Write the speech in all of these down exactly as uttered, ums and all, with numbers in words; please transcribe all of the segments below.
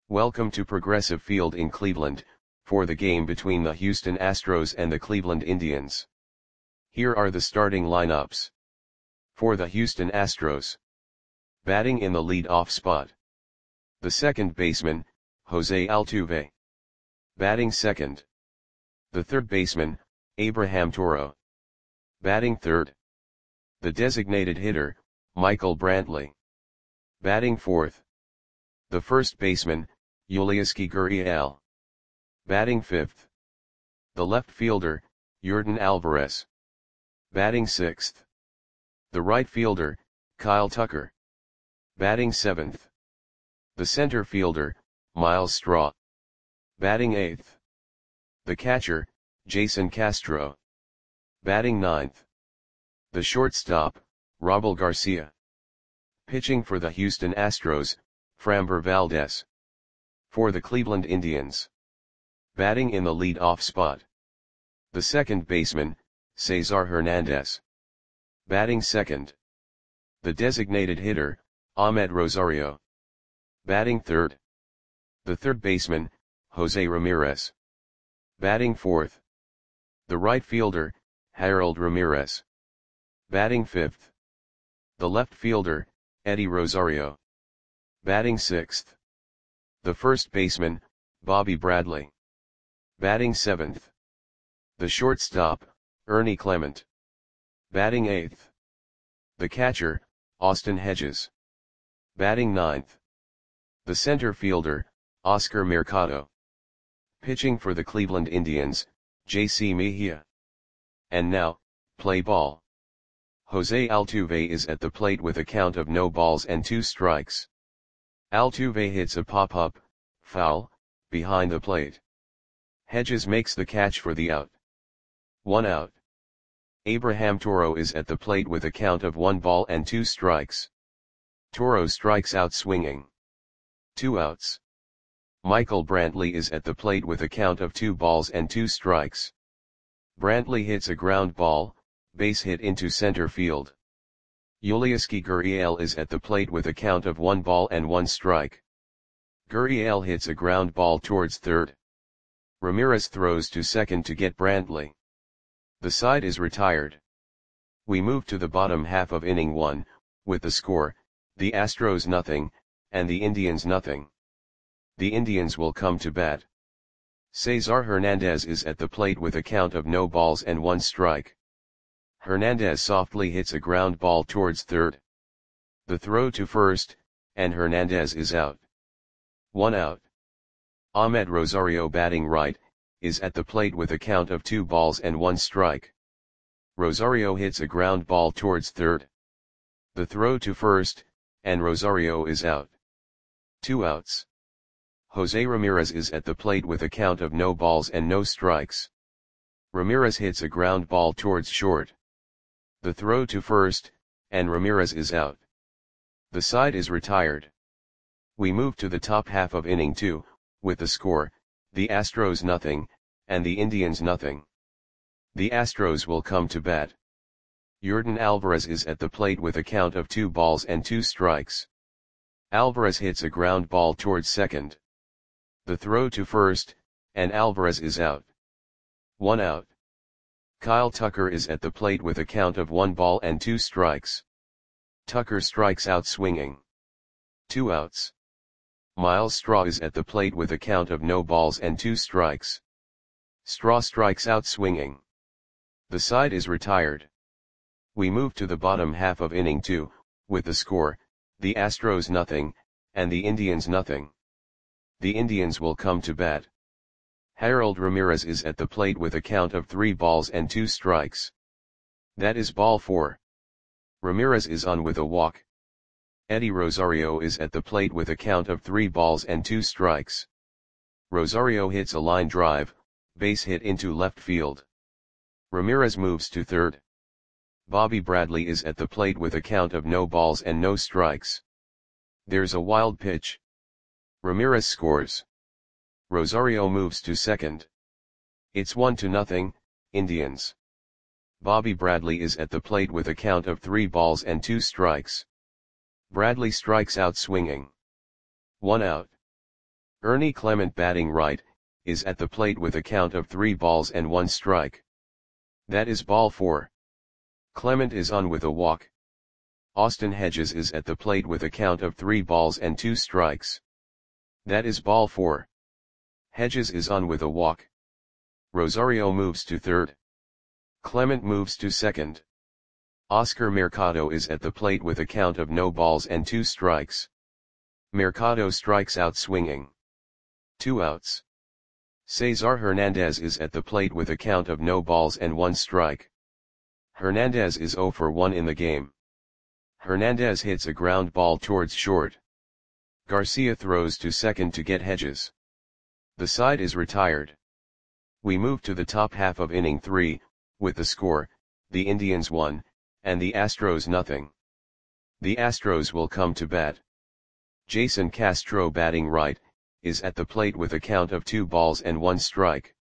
Welcome to Progressive Field in Cleveland, for the game between the Houston Astros and the Cleveland Indians. Here are the starting lineups. For the Houston Astros. Batting in the lead-off spot. The second baseman, Jose Altuve. Batting second. The third baseman, Abraham Toro. Batting third. The designated hitter, Michael Brantley. Batting fourth. The first baseman, Yulieski Gurriel. Batting fifth. The left fielder, Yordan Alvarez. Batting sixth. The right fielder, Kyle Tucker. Batting seventh. The center fielder, Myles Straw. Batting eighth. The catcher, Jason Castro. Batting ninth. The shortstop, Raul Garcia. Pitching for the Houston Astros, Framber Valdez. For the Cleveland Indians. Batting in the lead-off spot. The second baseman, Cesar Hernandez. Batting second. The designated hitter, Amed Rosario. Batting third. The third baseman, Jose Ramirez. Batting fourth. The right fielder, Harold Ramirez. Batting fifth. The left fielder, Eddie Rosario. Batting sixth. The first baseman, Bobby Bradley. Batting seventh. The shortstop, Ernie Clement. Batting eighth. The catcher, Austin Hedges. Batting ninth. The center fielder, Oscar Mercado. Pitching for the Cleveland Indians, J C Mejia. And now, play ball. Jose Altuve is at the plate with a count of no balls and two strikes. Altuve hits a pop-up, foul, behind the plate. Hedges makes the catch for the out. One out. Abraham Toro is at the plate with a count of one ball and two strikes. Toro strikes out swinging. Two outs. Michael Brantley is at the plate with a count of two balls and two strikes. Brantley hits a ground ball, base hit into center field. Yulieski Gurriel is at the plate with a count of one ball and one strike. Gurriel hits a ground ball towards third. Ramirez throws to second to get Brantley. The side is retired. We move to the bottom half of inning one, with the score, the Astros nothing, and the Indians nothing. The Indians will come to bat. Cesar Hernandez is at the plate with a count of no balls and one strike. Hernandez softly hits a ground ball towards third. The throw to first, and Hernandez is out. One out. Amed Rosario batting right, is at the plate with a count of two balls and one strike. Rosario hits a ground ball towards third. The throw to first, and Rosario is out. Two outs. Jose Ramirez is at the plate with a count of no balls and no strikes. Ramirez hits a ground ball towards short. The throw to first, and Ramirez is out. The side is retired. We move to the top half of inning two, with the score, the Astros nothing, and the Indians nothing. The Astros will come to bat. Yordan Alvarez is at the plate with a count of two balls and two strikes. Alvarez hits a ground ball towards second. The throw to first, and Alvarez is out. One out. Kyle Tucker is at the plate with a count of one ball and two strikes. Tucker strikes out swinging. Two outs. Myles Straw is at the plate with a count of no balls and two strikes. Straw strikes out swinging. The side is retired. We move to the bottom half of inning two, with the score, the Astros nothing, and the Indians nothing. The Indians will come to bat. Harold Ramirez is at the plate with a count of three balls and two strikes. That is ball four. Ramirez is on with a walk. Eddie Rosario is at the plate with a count of three balls and two strikes. Rosario hits a line drive, base hit into left field. Ramirez moves to third. Bobby Bradley is at the plate with a count of no balls and no strikes. There's a wild pitch. Ramirez scores. Rosario moves to second. It's one to nothing, Indians. Bobby Bradley is at the plate with a count of three balls and two strikes. Bradley strikes out swinging. One out. Ernie Clement batting right, is at the plate with a count of three balls and one strike. That is ball four. Clement is on with a walk. Austin Hedges is at the plate with a count of three balls and two strikes. That is ball four. Hedges is on with a walk. Rosario moves to third. Clement moves to second. Oscar Mercado is at the plate with a count of no balls and two strikes. Mercado strikes out swinging. Two outs. Cesar Hernandez is at the plate with a count of no balls and one strike. Hernandez is zero for one in the game. Hernandez hits a ground ball towards short. Garcia throws to second to get Hedges. The side is retired. We move to the top half of inning three, with the score, the Indians one, and the Astros nothing. The Astros will come to bat. Jason Castro batting right, is at the plate with a count of two balls and one strike.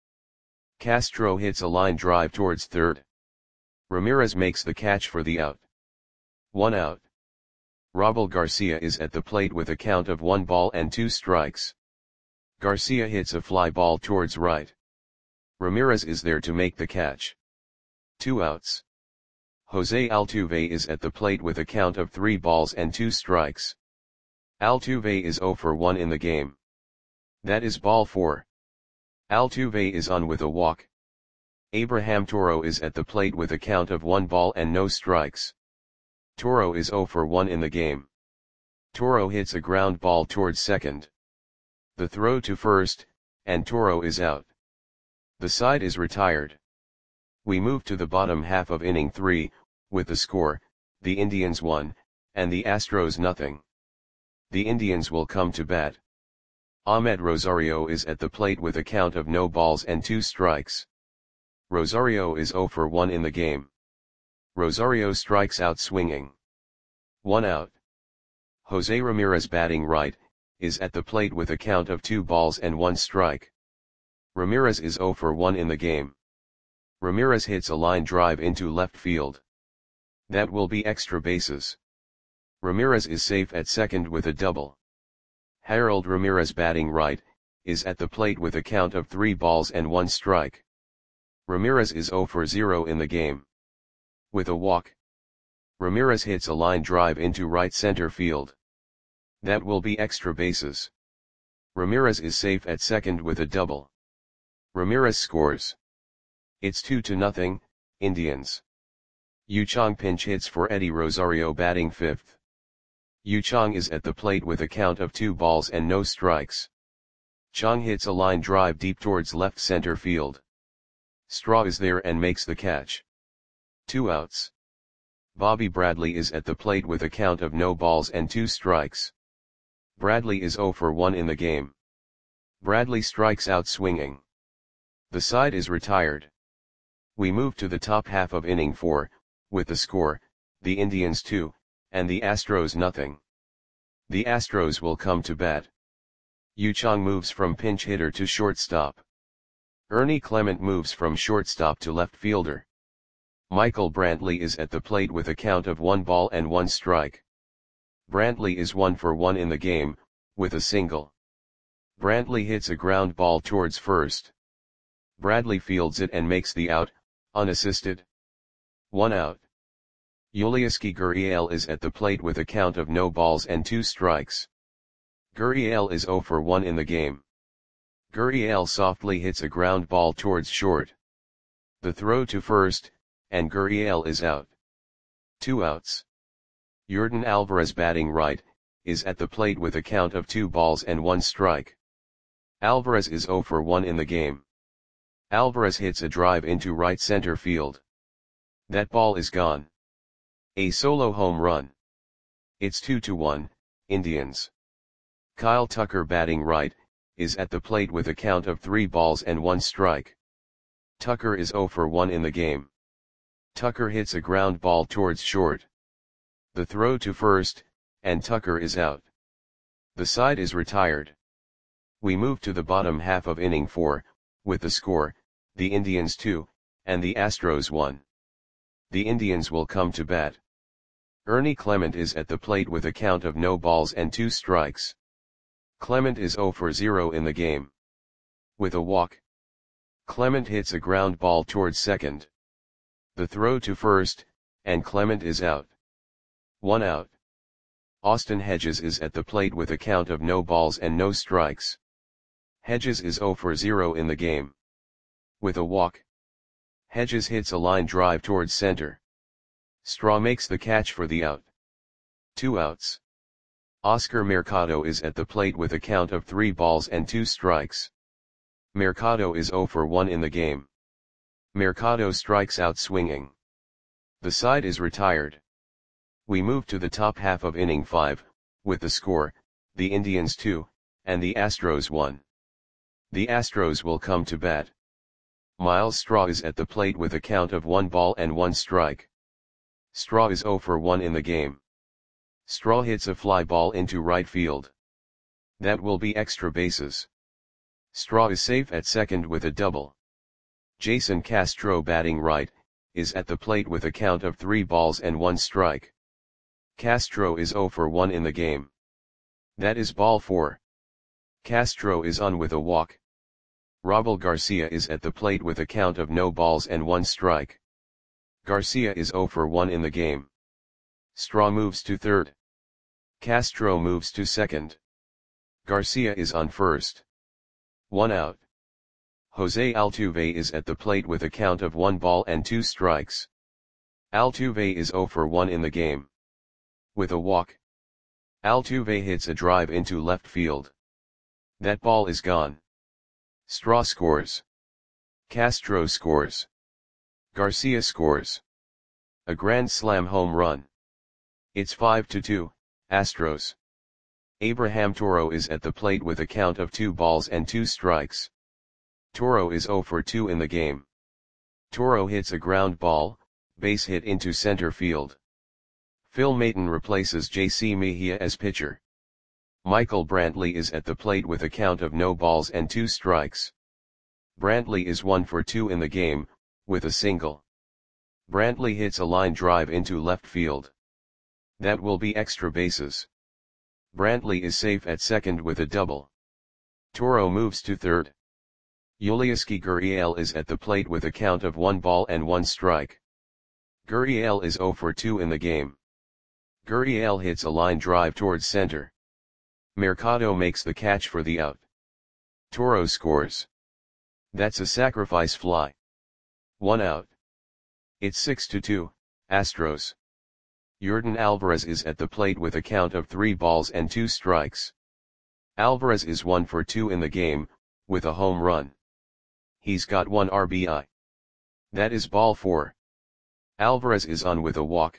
Castro hits a line drive towards third. Ramirez makes the catch for the out. One out. Raul Garcia is at the plate with a count of one ball and two strikes. Garcia hits a fly ball towards right. Ramirez is there to make the catch. Two outs. Jose Altuve is at the plate with a count of three balls and two strikes. Altuve is zero for one in the game. That is ball four. Altuve is on with a walk. Abraham Toro is at the plate with a count of one ball and no strikes. Toro is zero for one in the game. Toro hits a ground ball towards second. The throw to first, and Toro is out. The side is retired. We move to the bottom half of inning three, with the score, the Indians one, and the Astros nothing. The Indians will come to bat. Ahmed Rosario is at the plate with a count of no balls and two strikes. Rosario is zero for one in the game. Rosario strikes out swinging. One out. Jose Ramirez batting right, is at the plate with a count of two balls and one strike. Ramirez is zero for one in the game. Ramirez hits a line drive into left field. That will be extra bases. Ramirez is safe at second with a double. Harold Ramirez batting right, is at the plate with a count of three balls and one strike. Ramirez is zero for zero in the game. With a walk. Ramirez hits a line drive into right center field. That will be extra bases. Ramirez is safe at second with a double. Ramirez scores. It's two to nothing, Indians. Yu Chang pinch hits for Eddie Rosario batting fifth. Yu Chang is at the plate with a count of two balls and no strikes. Chang hits a line drive deep towards left center field. Straw is there and makes the catch. Two outs. Bobby Bradley is at the plate with a count of no balls and two strikes. Bradley is zero for one in the game. Bradley strikes out swinging. The side is retired. We move to the top half of inning four, with the score, the Indians two, and the Astros nothing. The Astros will come to bat. Yu Chang moves from pinch hitter to shortstop. Ernie Clement moves from shortstop to left fielder. Michael Brantley is at the plate with a count of one ball and one strike. Brantley is one for one in the game, with a single. Brantley hits a ground ball towards first. Bradley fields it and makes the out, unassisted. One out. Yulieski Gurriel is at the plate with a count of no balls and two strikes. Gurriel is zero for one in the game. Gurriel softly hits a ground ball towards short. The throw to first, and Gurriel is out. Two outs. Yordan Alvarez batting right, is at the plate with a count of two balls and one strike. Alvarez is zero for one in the game. Alvarez hits a drive into right center field. That ball is gone. A solo home run. It's two to one, Indians. Kyle Tucker batting right, is at the plate with a count of three balls and one strike. Tucker is zero for one in the game. Tucker hits a ground ball towards short. The throw to first, and Tucker is out. The side is retired. We move to the bottom half of inning four, with the score, the Indians two, and the Astros one. The Indians will come to bat. Ernie Clement is at the plate with a count of no balls and two strikes. Clement is zero for zero in the game. With a walk, Clement hits a ground ball towards second. The throw to first, and Clement is out. One out. Austin Hedges is at the plate with a count of no balls and no strikes. Hedges is zero for zero in the game. With a walk, Hedges hits a line drive towards center. Straw makes the catch for the out. Two outs. Oscar Mercado is at the plate with a count of three balls and two strikes. Mercado is zero for one in the game. Mercado strikes out swinging. The side is retired. We move to the top half of inning five, with the score, the Indians two, and the Astros one. The Astros will come to bat. Miles Straw is at the plate with a count of one ball and one strike. Straw is zero for one in the game. Straw hits a fly ball into right field. That will be extra bases. Straw is safe at second with a double. Jason Castro, batting right, is at the plate with a count of three balls and one strike. Castro is zero for one in the game. That is ball four. Castro is on with a walk. Robel Garcia is at the plate with a count of no balls and one strike. Garcia is zero for one in the game. Straw moves to third. Castro moves to second. Garcia is on first. One out. Jose Altuve is at the plate with a count of one ball and two strikes. Altuve is zero for one in the game. With a walk, Altuve hits a drive into left field. That ball is gone. Straw scores. Castro scores. Garcia scores. A grand slam home run. It's five to two, Astros. Abraham Toro is at the plate with a count of two balls and two strikes. Toro is zero for two in the game. Toro hits a ground ball, base hit into center field. Phil Maton replaces J C Mejia as pitcher. Michael Brantley is at the plate with a count of no balls and two strikes. Brantley is one for two in the game, with a single. Brantley hits a line drive into left field. That will be extra bases. Brantley is safe at second with a double. Toro moves to third. Yulieski Gurriel is at the plate with a count of one ball and one strike. Gurriel is zero for two in the game. Gurriel hits a line drive towards center. Mercado makes the catch for the out. Toro scores. That's a sacrifice fly. One out. It's six to two, Astros. Yordan Alvarez is at the plate with a count of three balls and two strikes. Alvarez is one for two in the game, with a home run. He's got one R B I. That is ball four. Alvarez is on with a walk.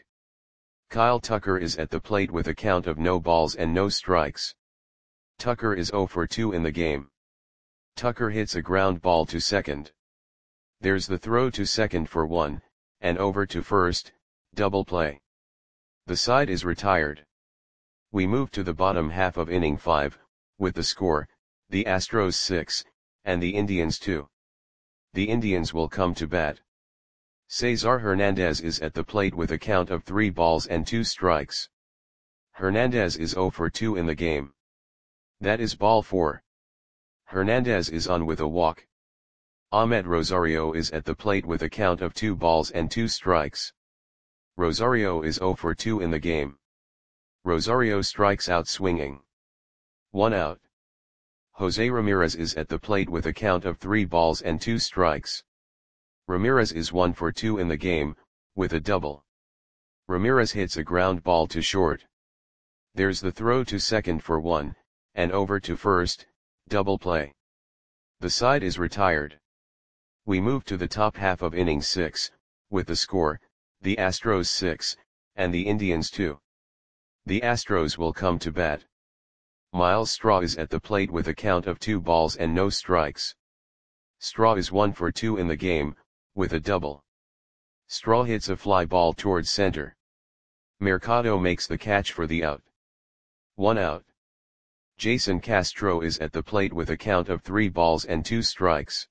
Kyle Tucker is at the plate with a count of no balls and no strikes. Tucker is zero for two in the game. Tucker hits a ground ball to second. There's the throw to second for one, and over to first, double play. The side is retired. We move to the bottom half of inning five, with the score, the Astros six, and the Indians two. The Indians will come to bat. Cesar Hernandez is at the plate with a count of three balls and two strikes. Hernandez is zero for two in the game. That is ball four. Hernandez is on with a walk. Ahmed Rosario is at the plate with a count of two balls and two strikes. Rosario is zero for two in the game. Rosario strikes out swinging. One out. Jose Ramirez is at the plate with a count of three balls and two strikes. Ramirez is one for two in the game, with a double. Ramirez hits a ground ball to short. There's the throw to second for one, and over to first, double play. The side is retired. We move to the top half of inning six, with the score, the Astros six, and the Indians two. The Astros will come to bat. Miles Straw is at the plate with a count of two balls and no strikes. Straw is one for two in the game, with a double. Straw hits a fly ball towards center. Mercado makes the catch for the out. One out. Jason Castro is at the plate with a count of three balls and two strikes.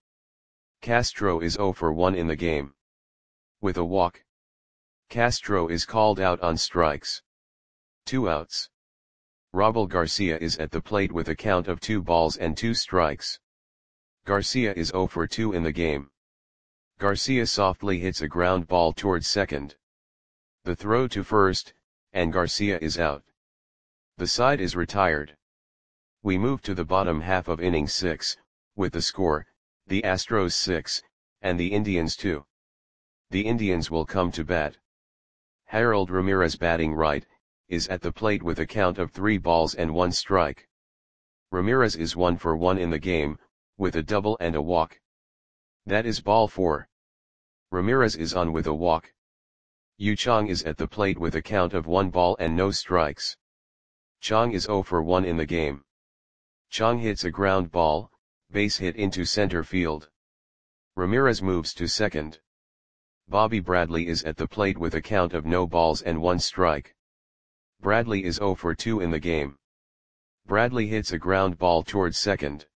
Castro is zero for one in the game. With a walk, Castro is called out on strikes. Two outs. Raul Garcia is at the plate with a count of two balls and two strikes. Garcia is zero for two in the game. Garcia softly hits a ground ball towards second. The throw to first, and Garcia is out. The side is retired. We move to the bottom half of inning six, with the score, the Astros six, and the Indians two. The Indians will come to bat. Harold Ramirez, batting right, is at the plate with a count of three balls and one strike. Ramirez is one for one in the game, with a double and a walk. That is ball four. Ramirez is on with a walk. Yu Chang is at the plate with a count of one ball and no strikes. Chang is zero for one in the game. Chang hits a ground ball, base hit into center field. Ramirez moves to second. Bobby Bradley is at the plate with a count of no balls and one strike. Bradley is zero for two in the game. Bradley hits a ground ball towards second.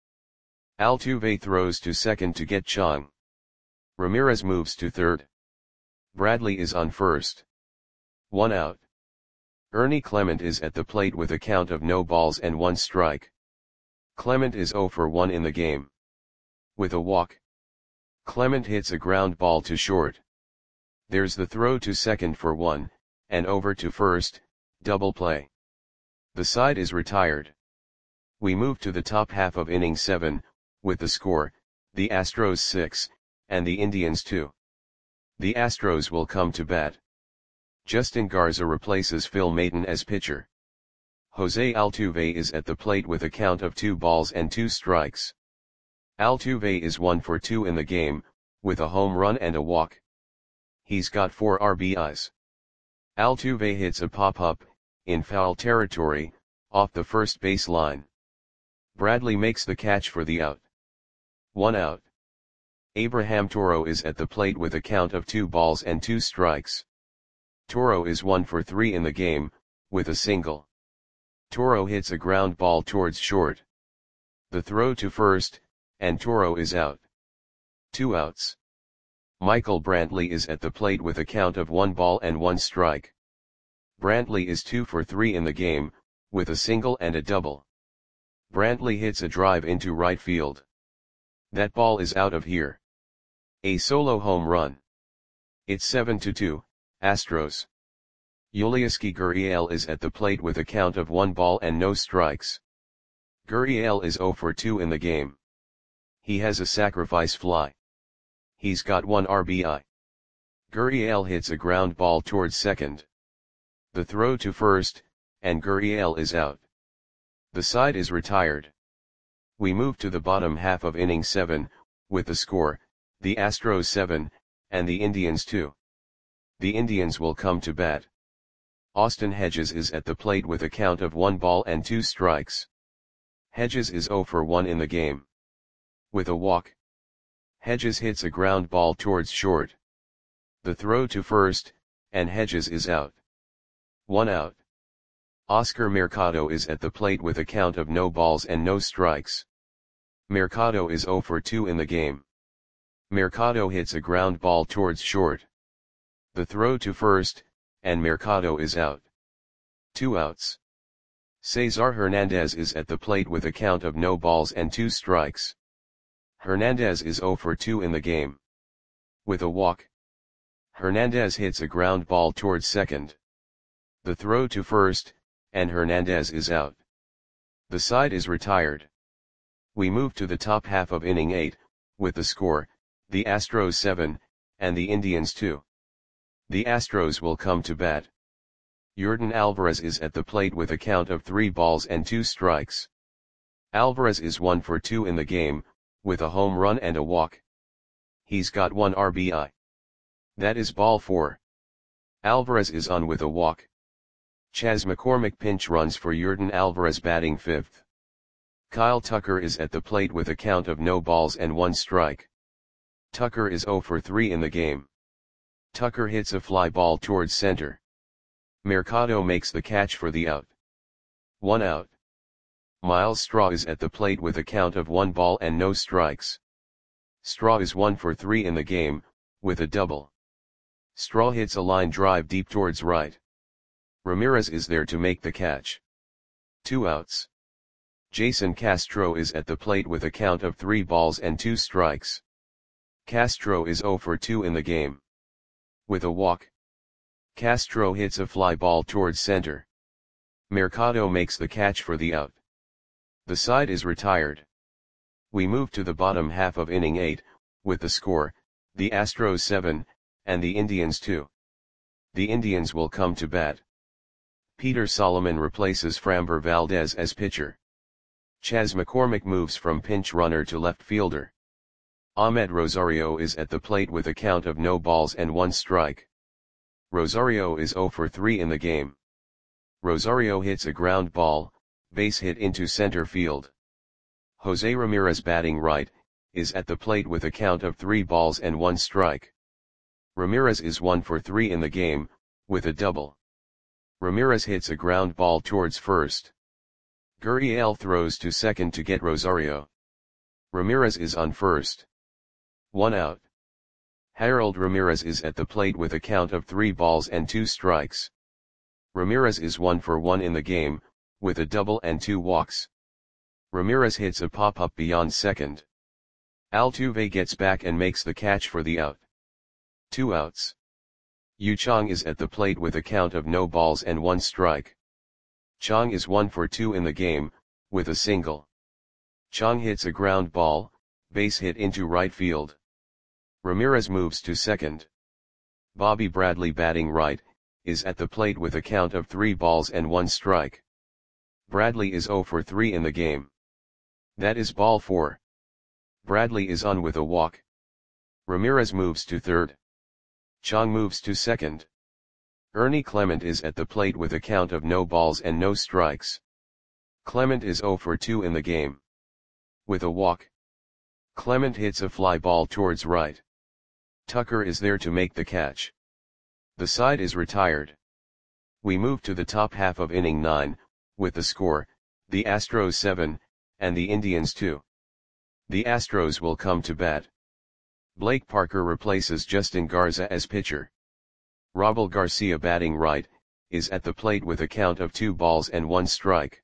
Altuve throws to second to get Chang. Ramirez moves to third. Bradley is on first. One out. Ernie Clement is at the plate with a count of no balls and one strike. Clement is zero for one in the game. With a walk. Clement hits a ground ball to short. There's the throw to second for one, and over to first, double play. The side is retired. We move to the top half of inning seven, with the score, the Astros six, and the Indians two. The Astros will come to bat. Justin Garza replaces Phil Maton as pitcher. Jose Altuve is at the plate with a count of two balls and two strikes. Altuve is one for two in the game, with a home run and a walk. He's got four R B Is. Altuve hits a pop-up, in foul territory, off the first base line. Bradley makes the catch for the out. One out. Abraham Toro is at the plate with a count of two balls and two strikes. Toro is one for three in the game, with a single. Toro hits a ground ball towards short. The throw to first, and Toro is out. Two outs. Michael Brantley is at the plate with a count of one ball and one strike. Brantley is two for three in the game, with a single and a double. Brantley hits a drive into right field. That ball is out of here. A solo home run. It's seven to two, Astros. Yulieski Gurriel is at the plate with a count of one ball and no strikes. Gurriel is zero for two in the game. He has a sacrifice fly. He's got one R B I. Gurriel hits a ground ball towards second. The throw to first, and Gurriel is out. The side is retired. We move to the bottom half of inning seven, with the score, the Astros seven, and the Indians two. The Indians will come to bat. Austin Hedges is at the plate with a count of one ball and two strikes. Hedges is zero for one in the game. With a walk. Hedges hits a ground ball towards short. The throw to first, and Hedges is out. One out. Oscar Mercado is at the plate with a count of no balls and no strikes. Mercado is zero for two in the game. Mercado hits a ground ball towards short. The throw to first, and Mercado is out. Two outs. Cesar Hernandez is at the plate with a count of no balls and two strikes. Hernandez is zero for two in the game. With a walk. Hernandez hits a ground ball towards second. The throw to first, and Hernandez is out. The side is retired. We move to the top half of inning eight, with the score, the Astros seven, and the Indians two. The Astros will come to bat. Yordan Alvarez is at the plate with a count of three balls and two strikes. Alvarez is one for two in the game, with a home run and a walk. He's got one R B I. That is ball four. Alvarez is on with a walk. Chas McCormick pinch runs for Yordan Alvarez, batting fifth. Kyle Tucker is at the plate with a count of no balls and one strike. Tucker is zero for three in the game. Tucker hits a fly ball towards center. Mercado makes the catch for the out. One out. Miles Straw is at the plate with a count of one ball and no strikes. Straw is one for three in the game, with a double. Straw hits a line drive deep towards right. Ramirez is there to make the catch. two outs. Jason Castro is at the plate with a count of three balls and two strikes. Castro is oh for two in the game. With a walk, Castro hits a fly ball towards center. Mercado makes the catch for the out. The side is retired. We move to the bottom half of inning eight, with the score, the Astros seven, and the Indians two. The Indians will come to bat. Peter Solomon replaces Framber Valdez as pitcher. Chas McCormick moves from pinch runner to left fielder. Ahmed Rosario is at the plate with a count of no balls and one strike. Rosario is oh for three in the game. Rosario hits a ground ball, base hit into center field. Jose Ramirez, batting right, is at the plate with a count of three balls and one strike. Ramirez is one for three in the game, with a double. Ramirez hits a ground ball towards first. Gurriel throws to second to get Rosario. Ramirez is on first. One out. Harold Ramirez is at the plate with a count of three balls and two strikes. Ramirez is one for one in the game, with a double and two walks. Ramirez hits a pop-up beyond second. Altuve gets back and makes the catch for the out. Two outs. Yu Chang is at the plate with a count of no balls and one strike. Chang is one for two in the game, with a single. Chang hits a ground ball, base hit into right field. Ramirez moves to second. Bobby Bradley, batting right, is at the plate with a count of three balls and one strike. Bradley is oh for three in the game. That is ball four. Bradley is on with a walk. Ramirez moves to third. Chang moves to second. Ernie Clement is at the plate with a count of no balls and no strikes. Clement is oh for two in the game. With a walk, Clement hits a fly ball towards right. Tucker is there to make the catch. The side is retired. We move to the top half of inning nine, with the score, the Astros seven, and the Indians two. The Astros will come to bat. Blake Parker replaces Justin Garza as pitcher. Robel Garcia, batting right, is at the plate with a count of two balls and one strike.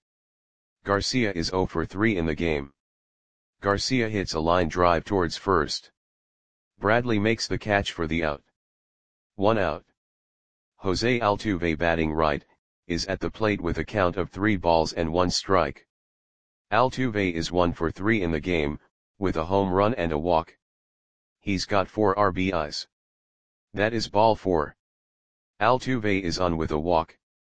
Garcia is oh for three in the game. Garcia hits a line drive towards first. Bradley makes the catch for the out. One out. Jose Altuve, batting right, is at the plate with a count of three balls and one strike. Altuve is one for three in the game, with a home run and a walk. He's got four R B Is. That is ball four. Altuve is on with a walk.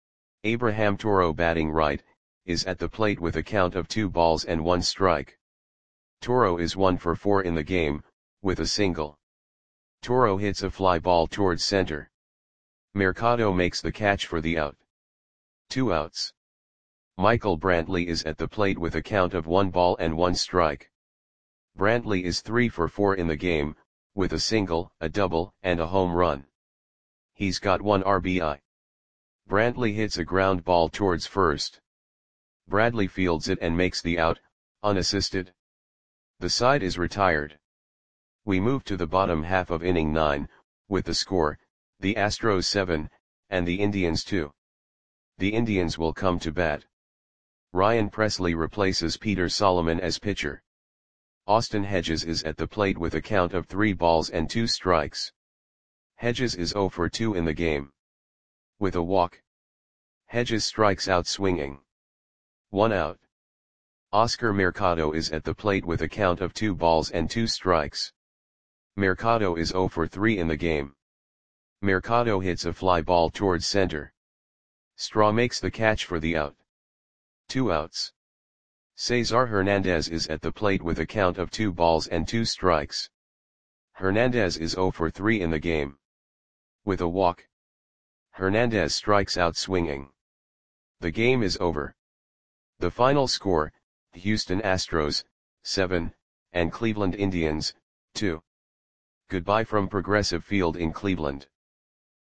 Abraham Toro, batting right, is at the plate with a count of two balls and one strike. Toro is one for four in the game, with a single. Toro hits a fly ball towards center. Mercado makes the catch for the out. Two outs. Michael Brantley is at the plate with a count of one ball and one strike. Brantley is three for four in the game, with a single, a double, and a home run. He's got one R B I. Brantley hits a ground ball towards first. Bradley fields it and makes the out, unassisted. The side is retired. We move to the bottom half of inning nine, with the score, the Astros seven, and the Indians two. The Indians will come to bat. Ryan Presley replaces Peter Solomon as pitcher. Austin Hedges is at the plate with a count of three balls and two strikes. Hedges is oh for two in the game. With a walk, Hedges strikes out swinging. One out. Oscar Mercado is at the plate with a count of two balls and two strikes. Mercado is oh for three in the game. Mercado hits a fly ball towards center. Straw makes the catch for the out. Two outs. Cesar Hernandez is at the plate with a count of two balls and two strikes. Hernandez is oh for three in the game. With a walk, Hernandez strikes out swinging. The game is over. The final score, Houston Astros, seven, and Cleveland Indians, two. Goodbye from Progressive Field in Cleveland.